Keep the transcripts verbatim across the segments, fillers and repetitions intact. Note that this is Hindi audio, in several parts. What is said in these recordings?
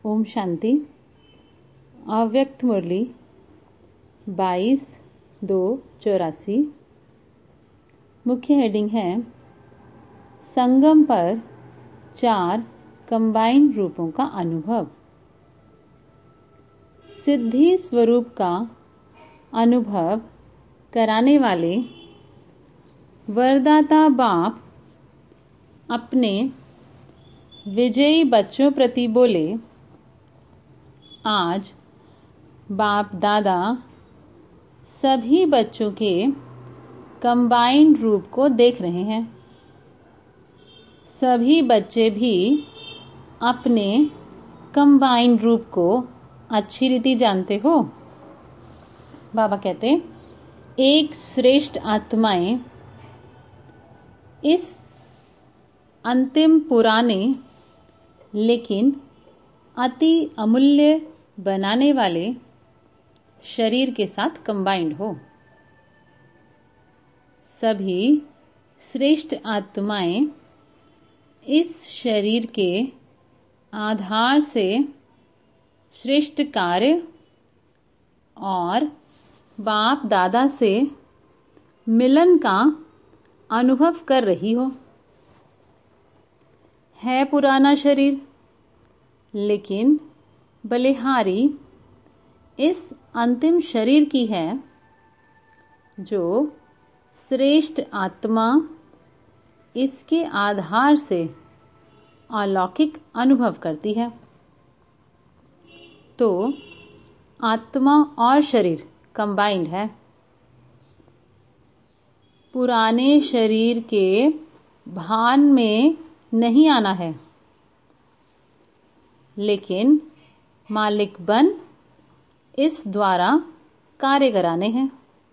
ओम शांति। अव्यक्त मुरली बाईस दो चौरासी। मुख्य हेडिंग है संगम पर चार कंबाइंड रूपों का अनुभव। सिद्धि स्वरूप का अनुभव कराने वाले वरदाता बाप अपने विजयी बच्चों प्रति बोले, आज बाप दादा सभी बच्चों के कंबाइंड रूप को देख रहे हैं। सभी बच्चे भी अपने कंबाइंड रूप को अच्छी रीति जानते हो। बाबा कहते, एक श्रेष्ठ आत्माएं इस अंतिम पुराने लेकिन अति अमूल्य बनाने वाले शरीर के साथ कंबाइंड हो। सभी श्रेष्ठ आत्माएं इस शरीर के आधार से श्रेष्ठ कार्य और बाप दादा से मिलन का अनुभव कर रही हो। है पुराना शरीर, लेकिन बलिहारी इस अंतिम शरीर की है जो श्रेष्ठ आत्मा इसके आधार से अलौकिक अनुभव करती है। तो आत्मा और शरीर कंबाइंड है। पुराने शरीर के भान में नहीं आना है, लेकिन मालिक बन इस द्वारा कार्य कराने हैं।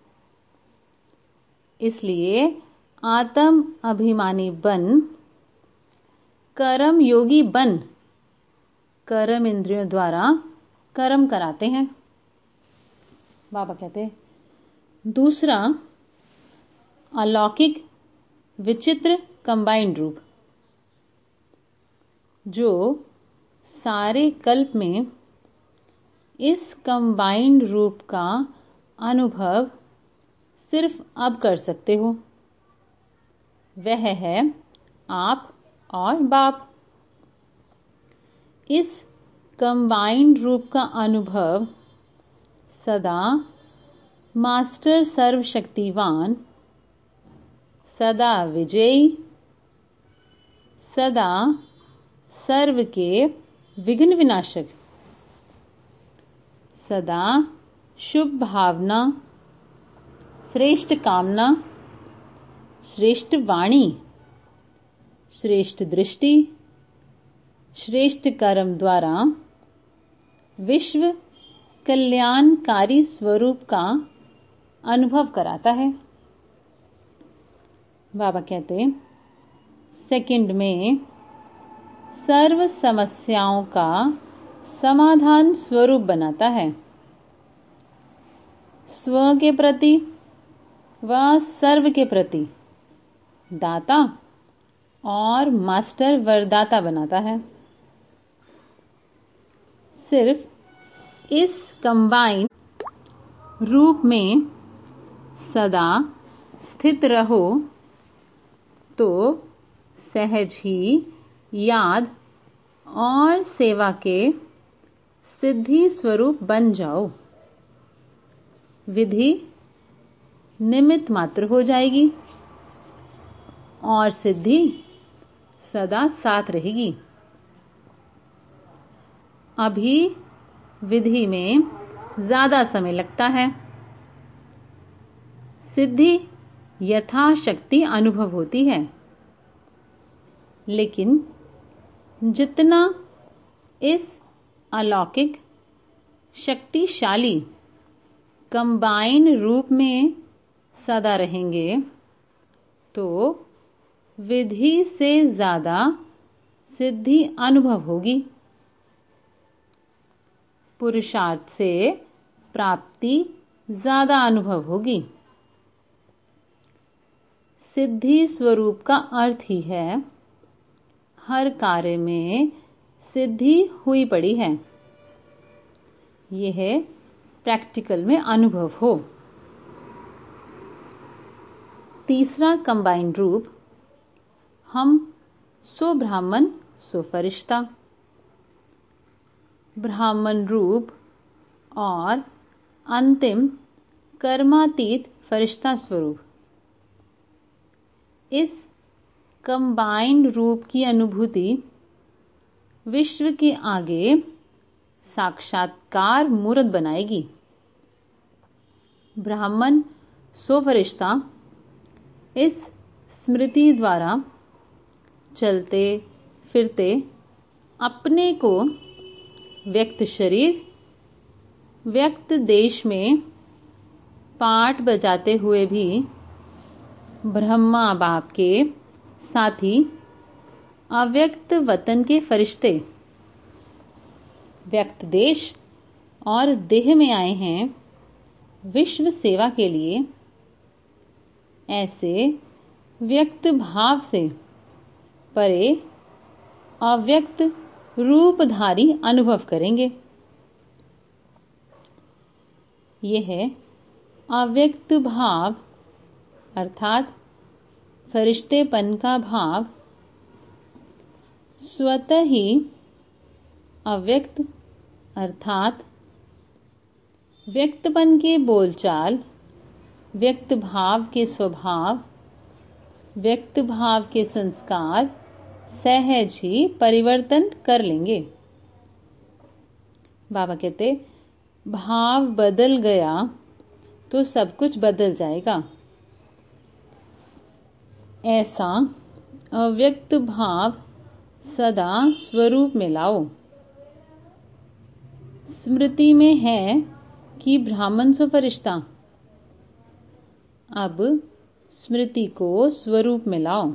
इसलिए आत्म अभिमानी बन, कर्म योगी बन, कर्म इंद्रियों द्वारा कर्म कराते हैं। बाबा कहते, दूसरा अलौकिक विचित्र कंबाइंड रूप जो सारे कल्प में इस कंबाइंड रूप का अनुभव सिर्फ अब कर सकते हो, वह है आप और बाप। इस कंबाइंड रूप का अनुभव सदा मास्टर सर्वशक्तिवान, सदा विजयी, सदा सर्व के विघ्न विनाशक, सदा शुभ भावना, श्रेष्ठ कामना, श्रेष्ठ वाणी, श्रेष्ठ दृष्टि, श्रेष्ठ कर्म द्वारा विश्व कल्याणकारी स्वरूप का अनुभव कराता है। बाबा कहते, सेकंड में सर्व समस्याओं का समाधान स्वरूप बनाता है। स्व के प्रति व सर्व के प्रति दाता और मास्टर वरदाता बनाता है। सिर्फ इस कंबाइंड रूप में सदा स्थित रहो तो सहज ही याद और सेवा के सिद्धि स्वरूप बन जाओ। विधि निमित्त मात्र हो जाएगी और सिद्धि सदा साथ रहेगी। अभी विधि में ज्यादा समय लगता है, सिद्धि यथाशक्ति अनुभव होती है, लेकिन जितना इस अलौकिक शक्तिशाली कंबाइंड रूप में सदा रहेंगे तो विधि से ज्यादा सिद्धि अनुभव होगी। पुरुषार्थ से प्राप्ति ज्यादा अनुभव होगी। सिद्धि स्वरूप का अर्थ ही है हर कार्य में सिद्धि हुई पड़ी है। यह प्रैक्टिकल में अनुभव हो। तीसरा कंबाइंड रूप, हम सो ब्राह्मण सो फरिश्ता। ब्राह्मण रूप और अंतिम कर्मातीत फरिश्ता स्वरूप। इस कंबाइंड रूप की अनुभूति विश्व के आगे साक्षात्कार मूर्त बनाएगी। ब्राह्मण सो फरिश्ता इस स्मृति द्वारा चलते फिरते अपने को व्यक्त शरीर, व्यक्त देश में पाठ बजाते हुए भी ब्रह्मा बाप के साथी अव्यक्त वतन के फरिश्ते व्यक्त देश और देह में आए हैं विश्व सेवा के लिए। ऐसे व्यक्त भाव से परे अव्यक्त रूपधारी अनुभव करेंगे। यह अव्यक्त भाव अर्थात फरिश्तेपन का भाव स्वतः ही अव्यक्त अर्थात व्यक्तपन के बोलचाल, व्यक्त भाव के स्वभाव, व्यक्त भाव के संस्कार सहज ही परिवर्तन कर लेंगे। बाबा कहते, भाव बदल गया तो सब कुछ बदल जाएगा। ऐसा अव्यक्त भाव सदा स्वरूप में लाओ। स्मृति में है कि ब्राह्मण सो फरिश्ता। अब स्मृति को स्वरूप में लाओ।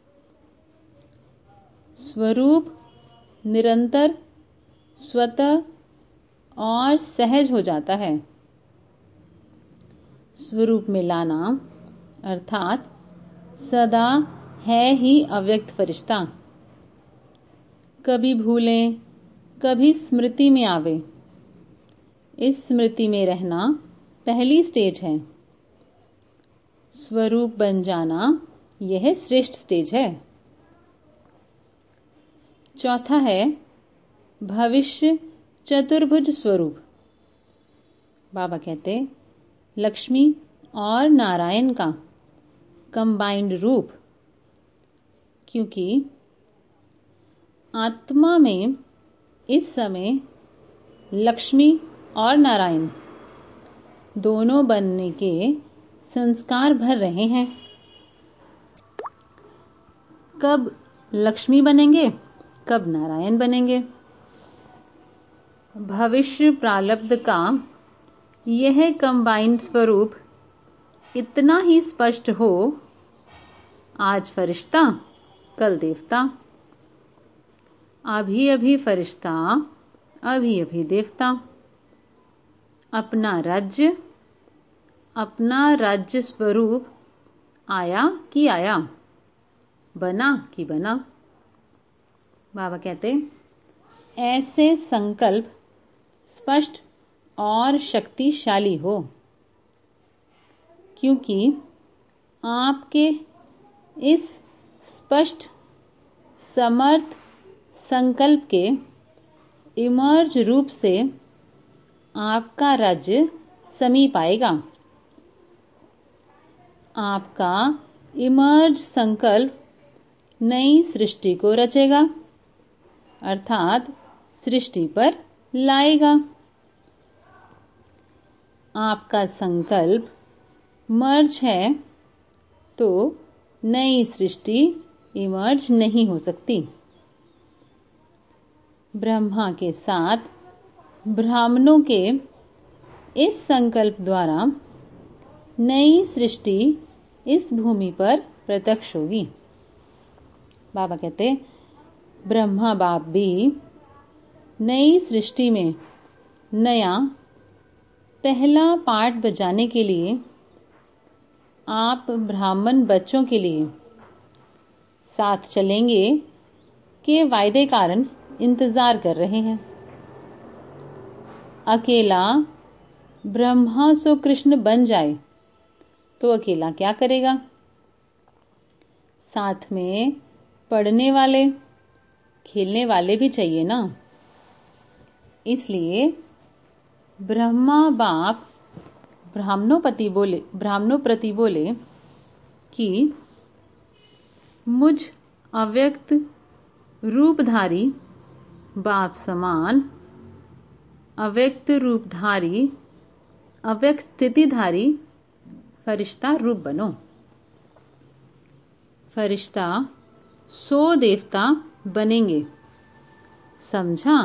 स्वरूप निरंतर स्वतः और सहज हो जाता है। स्वरूप में लाना अर्थात सदा है ही अव्यक्त फरिश्ता। कभी भूलें, कभी स्मृति में आवे। इस स्मृति में रहना पहली स्टेज है। स्वरूप बन जाना यह श्रेष्ठ स्टेज है। चौथा है भविष्य चतुर्भुज स्वरूप। बाबा कहते, लक्ष्मी और नारायण का कंबाइंड रूप, क्योंकि आत्मा में इस समय लक्ष्मी और नारायण दोनों बनने के संस्कार भर रहे हैं। कब लक्ष्मी बनेंगे, कब नारायण बनेंगे। भविष्य प्रारब्ध का यह कंबाइंड स्वरूप इतना ही स्पष्ट हो, आज फरिश्ता कल देवता, अभी अभी फरिश्ता अभी अभी देवता। अपना राज्य अपना राज्य स्वरूप आया कि आया, बना कि बना। बाबा कहते, ऐसे संकल्प स्पष्ट और शक्तिशाली हो, क्योंकि आपके इस स्पष्ट समर्थ संकल्प के इमर्ज रूप से आपका राज्य समीप आएगा। आपका इमर्ज संकल्प नई सृष्टि को रचेगा अर्थात सृष्टि पर लाएगा। आपका संकल्प मर्ज है तो नई सृष्टि इमर्ज नहीं हो सकती। ब्रह्मा के साथ ब्राह्मणों के इस संकल्प द्वारा नई सृष्टि इस भूमि पर प्रत्यक्ष होगी। बाबा कहते, ब्रह्मा बाप भी नई सृष्टि में नया पहला पाठ बजाने के लिए आप ब्राह्मण बच्चों के लिए साथ चलेंगे के वायदे कारण इंतजार कर रहे हैं। अकेला ब्रह्मा सो कृष्ण बन जाए तो अकेला क्या करेगा? साथ में पढ़ने वाले, खेलने वाले भी चाहिए ना। इसलिए ब्रह्मा बाप ब्राह्मणोपति बोले ब्राह्मणों प्रति बोले कि मुझ अव्यक्त रूपधारी बाप समान अव्यक्त रूपधारी अव्यक्त स्थितिधारी फरिश्ता रूप बनो। फरिश्ता सो देवता बनेंगे, समझा?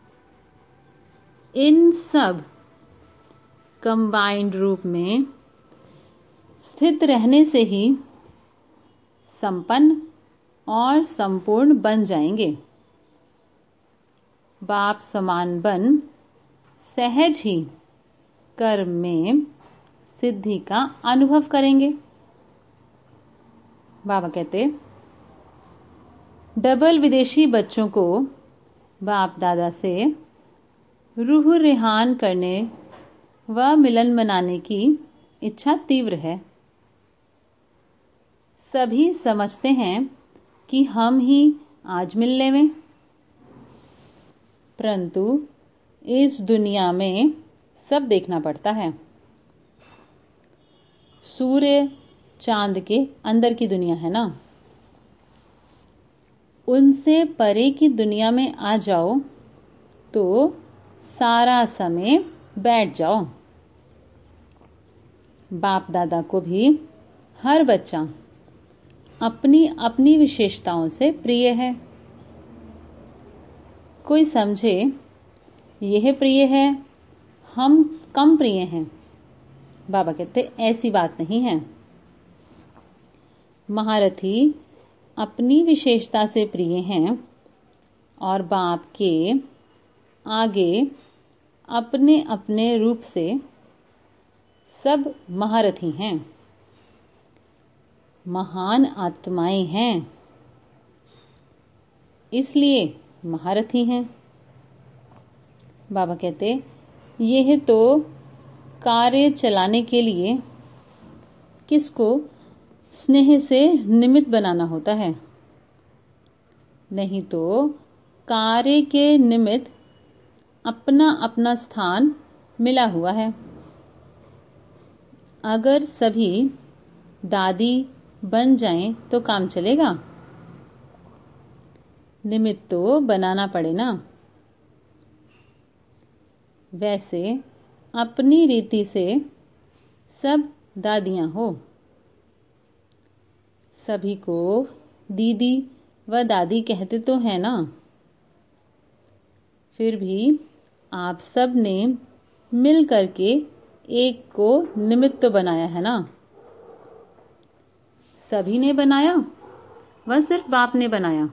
इन सब कंबाइंड रूप में स्थित रहने से ही संपन्न और संपूर्ण बन जाएंगे। बाप समान बन सहज ही कर्म में सिद्धि का अनुभव करेंगे। बाबा कहते डबल विदेशी बच्चों को बाप दादा से रूह रिहान करने व मिलन मनाने की इच्छा तीव्र है। सभी समझते हैं कि हम ही आज मिल लेवें, परंतु इस दुनिया में सब देखना पड़ता है। सूर्य चांद के अंदर की दुनिया है ना, उनसे परे की दुनिया में आ जाओ तो सारा समय बैठ जाओ। बाप दादा को भी हर बच्चा अपनी अपनी विशेषताओं से प्रिय है। कोई समझे यह प्रिय है, हम कम प्रिय हैं। बाबा कहते ऐसी बात नहीं है। महारथी अपनी विशेषता से प्रिय हैं और बाप के आगे अपने अपने रूप से सब महारथी हैं, महान आत्माएं हैं, इसलिए महारथी हैं। बाबा कहते यह तो कार्य चलाने के लिए किसको स्नेह से निमित्त बनाना होता है, नहीं तो कार्य के निमित्त अपना अपना स्थान मिला हुआ है। अगर सभी दादी बन जाएं तो काम चलेगा? निमित्त तो बनाना पड़े ना। वैसे अपनी रीति से सब दादियां हो। सभी को दीदी व दादी कहते तो है ना, फिर भी आप सब ने मिल करके एक को निमित्त तो बनाया है ना। सभी ने बनाया वह सिर्फ बाप ने बनाया,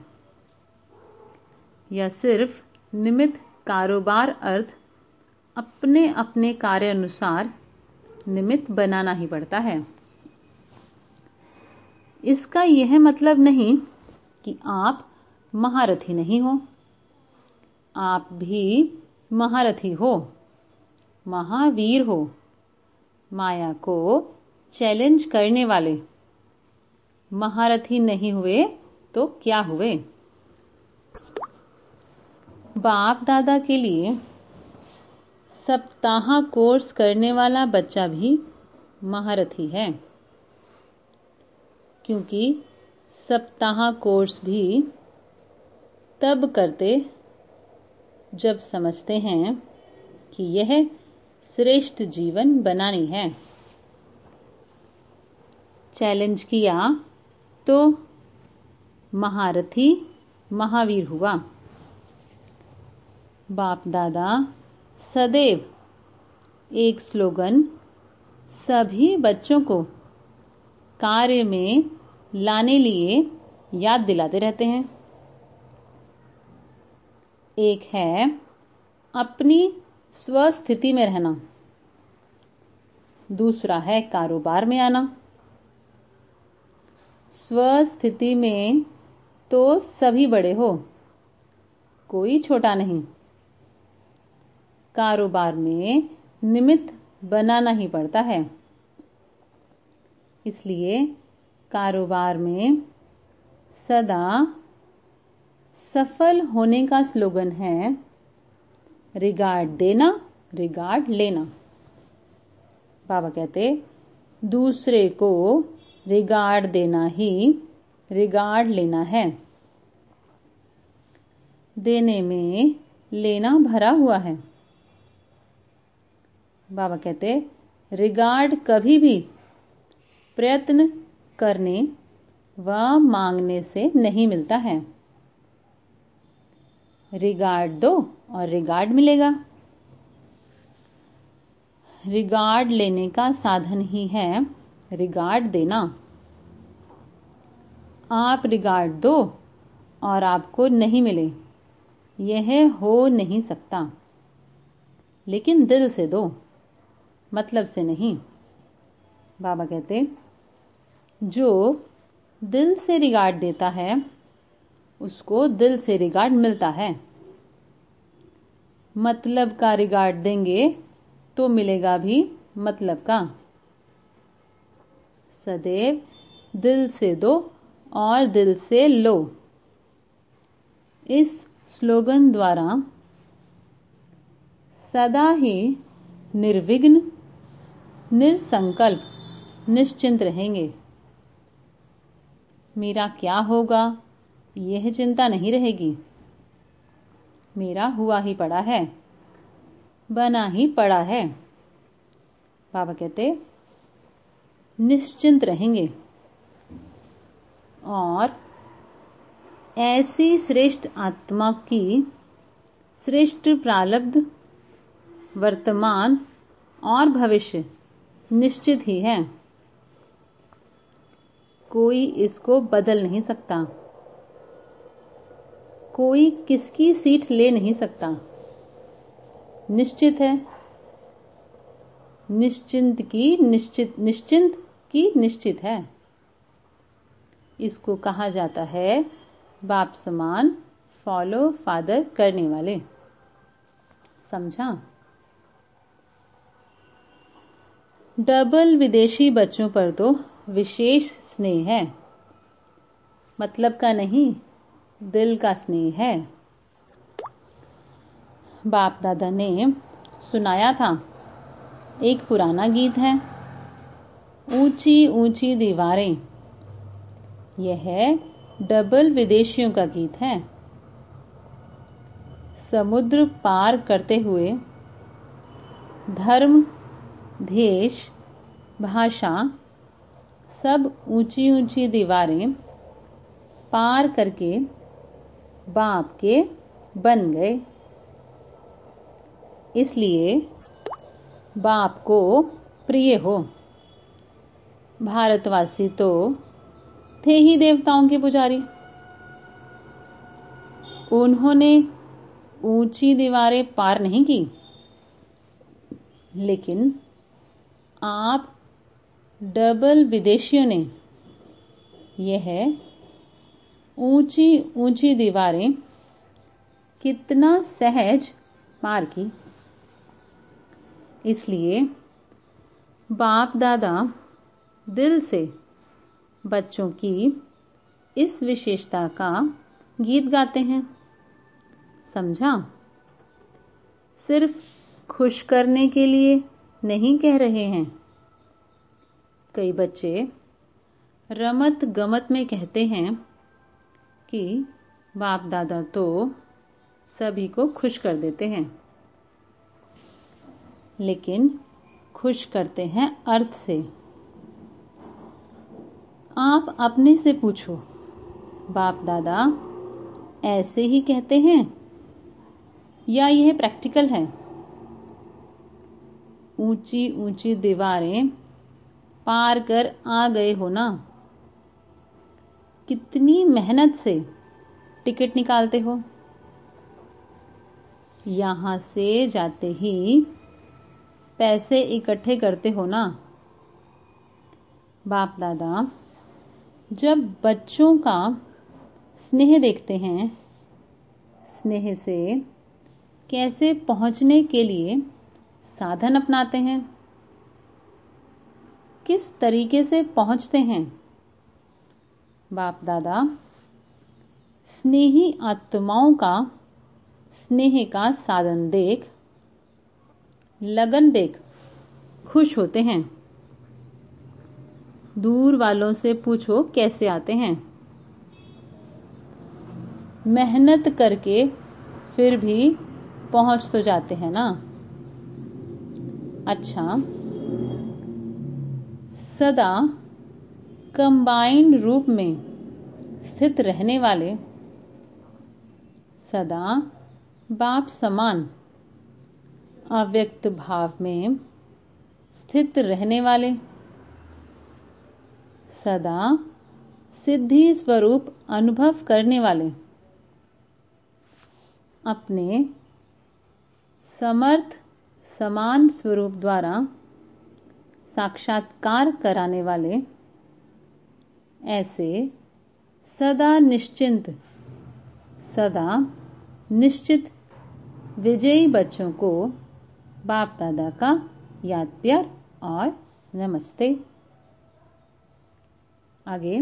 या सिर्फ निमित्त कारोबार अर्थ अपने अपने कार्य अनुसार निमित्त बनाना ही पड़ता है। इसका यह मतलब नहीं कि आप महारथी नहीं हो। आप भी महारथी हो, महावीर हो, माया को चैलेंज करने वाले। महारथी नहीं हुए तो क्या हुए? बाप दादा के लिए सप्ताह कोर्स करने वाला बच्चा भी महारथी है, क्योंकि सप्ताह कोर्स भी तब करते जब समझते हैं कि यह श्रेष्ठ जीवन बनानी है। चैलेंज किया तो महारथी महावीर हुआ। बाप दादा सदैव एक स्लोगन सभी बच्चों को कार्य में लाने लिए याद दिलाते रहते हैं। एक है अपनी स्वस्थिति में रहना, दूसरा है कारोबार में आना। स्वस्थिति में तो सभी बड़े हो, कोई छोटा नहीं। कारोबार में निमित्त बनाना ही पड़ता है। इसलिए कारोबार में सदा सफल होने का स्लोगन है रिगार्ड देना, रिगार्ड लेना। बाबा कहते दूसरे को रिगार्ड देना ही रिगार्ड लेना है। देने में लेना भरा हुआ है। बाबा कहते रिगार्ड कभी भी प्रयत्न करने व मांगने से नहीं मिलता है। रिगार्ड दो और रिगार्ड मिलेगा। रिगार्ड लेने का साधन ही है रिगार्ड देना। आप रिगार्ड दो और आपको नहीं मिले, यह हो नहीं सकता। लेकिन दिल से दो, मतलब से नहीं। बाबा कहते जो दिल से रिगार्ड देता है उसको दिल से रिगार्ड मिलता है। मतलब का रिगार्ड देंगे तो मिलेगा भी मतलब का। सदैव दिल से दो और दिल से लो, इस स्लोगन द्वारा सदा ही निर्विघ्न निरसंकल्प निश्चिंत रहेंगे। मेरा क्या होगा यह चिंता नहीं रहेगी। मेरा हुआ ही पड़ा है, बना ही पड़ा है। बाबा कहते निश्चिंत रहेंगे और ऐसी श्रेष्ठ आत्मा की श्रेष्ठ प्रारब्ध वर्तमान और भविष्य निश्चित ही है। कोई इसको बदल नहीं सकता। कोई किसकी सीट ले नहीं सकता। निश्चित है। निश्चिंत की निश्चित निश्चिंत की निश्चित है। इसको कहा जाता है बाप समान फॉलो फादर करने वाले। समझा? डबल विदेशी बच्चों पर तो विशेष स्नेह है। मतलब का नहीं, दिल का स्नेह है। बाप दादा ने सुनाया था, एक पुराना गीत है, ऊंची ऊंची दीवारें। यह डबल विदेशियों का गीत है। समुद्र पार करते हुए धर्म, देश, भाषा सब ऊंची ऊंची दीवारें पार करके बाप के बन गए। इसलिए बाप को प्रिय हो। भारतवासी तो थे ही देवताओं के पुजारी। उन्होंने ऊंची दीवारें पार नहीं की, लेकिन आप डबल विदेशियों ने यह ऊंची ऊंची दीवारें कितना सहज पार की। इसलिए बाप दादा दिल से बच्चों की इस विशेषता का गीत गाते हैं। समझा? सिर्फ खुश करने के लिए नहीं कह रहे हैं। कई बच्चे रमत गमत में कहते हैं कि बाप दादा तो सभी को खुश कर देते हैं, लेकिन खुश करते हैं अर्थ से। आप अपने से पूछो, बाप दादा ऐसे ही कहते हैं या यह प्रैक्टिकल है? ऊंची ऊंची दीवारें पार कर आ गए हो ना? कितनी मेहनत से टिकट निकालते हो। यहां से जाते ही पैसे इकट्ठे करते हो ना? बाप दादा जब बच्चों का स्नेह देखते हैं, स्नेह से कैसे पहुंचने के लिए साधन अपनाते हैं? किस तरीके से पहुंचते हैं? बाप दादा स्नेही आत्माओं का स्नेह का साधन देख, लगन देख खुश होते हैं। दूर वालों से पूछो कैसे आते हैं। मेहनत करके फिर भी पहुंच तो जाते हैं ना। अच्छा, सदा कंबाइंड रूप में स्थित रहने वाले, सदा बाप समान अव्यक्त भाव में स्थित रहने वाले, सदा सिद्धि स्वरूप अनुभव करने वाले, अपने समर्थ समान स्वरूप द्वारा साक्षात्कार कराने वाले, ऐसे सदा निश्चिंत, सदा निश्चित विजयी बच्चों को बाप दादा का याद प्यार और नमस्ते। आगे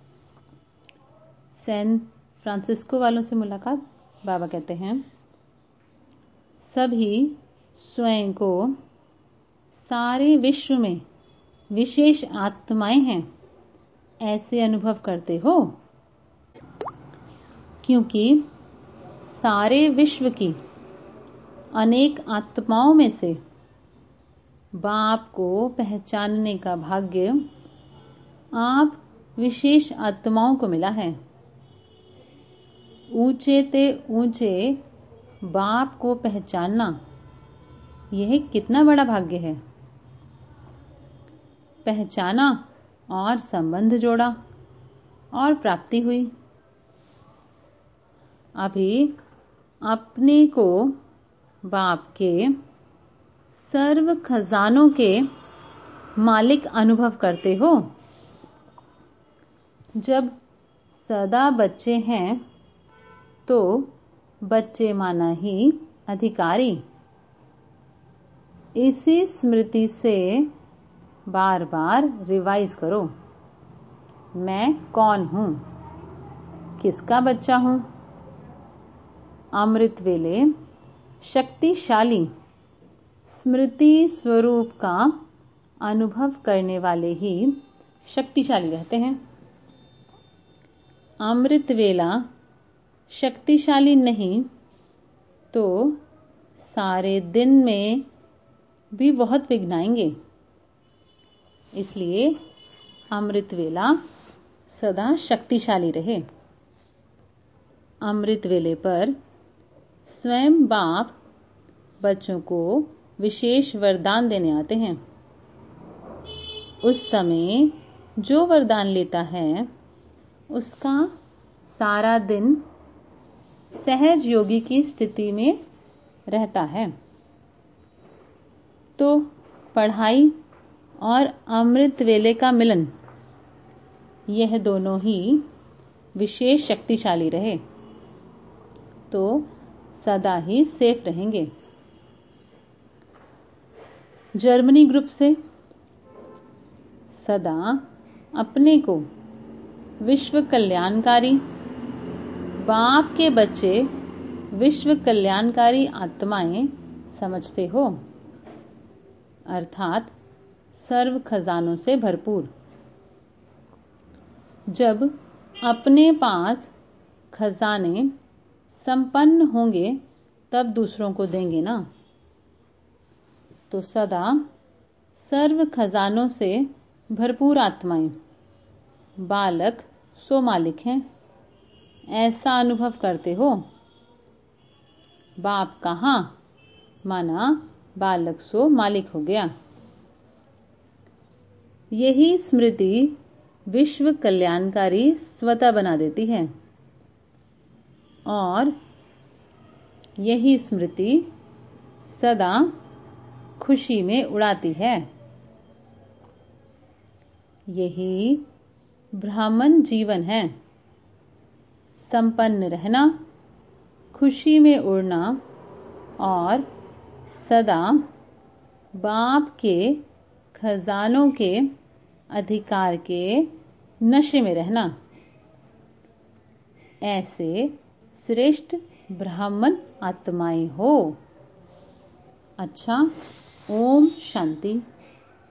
सैन फ्रांसिस्को वालों से मुलाकात। बाबा कहते हैं, सभी स्वयं को सारे विश्व में विशेष आत्माएं हैं ऐसे अनुभव करते हो, क्योंकि सारे विश्व की अनेक आत्माओं में से बाप को पहचानने का भाग्य आप विशेष आत्माओं को मिला है। ऊंचे ते ऊंचे बाप को पहचानना यह कितना बड़ा भाग्य है। पहचाना और संबंध जोड़ा और प्राप्ति हुई। अभी अपने को बाप के सर्व खजानों के मालिक अनुभव करते हो। जब सदा बच्चे हैं तो बच्चे माना ही अधिकारी। इसी स्मृति से बार बार रिवाइज करो, मैं कौन हूं, किसका बच्चा हूं। अमृत वेले शक्तिशाली स्मृति स्वरूप का अनुभव करने वाले ही शक्तिशाली रहते हैं। अमृत वेला शक्तिशाली नहीं तो सारे दिन में भी बहुत विघ्न आएंगे। इसलिए अमृत वेला सदा शक्तिशाली रहे। अमृत वेले पर स्वयं बाप बच्चों को विशेष वरदान देने आते हैं। उस समय जो वरदान लेता है उसका सारा दिन सहज योगी की स्थिति में रहता है। तो पढ़ाई और अमृत वेले का मिलन, यह दोनों ही विशेष शक्तिशाली रहे तो सदा ही सेफ रहेंगे। जर्मनी ग्रुप से सदा अपने को विश्व कल्याणकारी बाप के बच्चे, विश्व कल्याणकारी आत्माएं समझते हो, अर्थात सर्व खजानों से भरपूर। जब अपने पास खजाने संपन्न होंगे तब दूसरों को देंगे ना। तो सदा सर्व खजानों से भरपूर आत्माएं, बालक सो मालिक हैं ऐसा अनुभव करते हो। बाप कहाँ माना बालक सो मालिक हो गया। यही स्मृति विश्व कल्याणकारी स्वतः बना देती है और यही स्मृति सदा खुशी में उड़ाती है। यही ब्राह्मण जीवन है, संपन्न रहना, खुशी में उड़ना और सदा बाप के खजानों के अधिकार के नशे में रहना। ऐसे श्रेष्ठ ब्राह्मण आत्माएं हो। अच्छा, ओम शांति।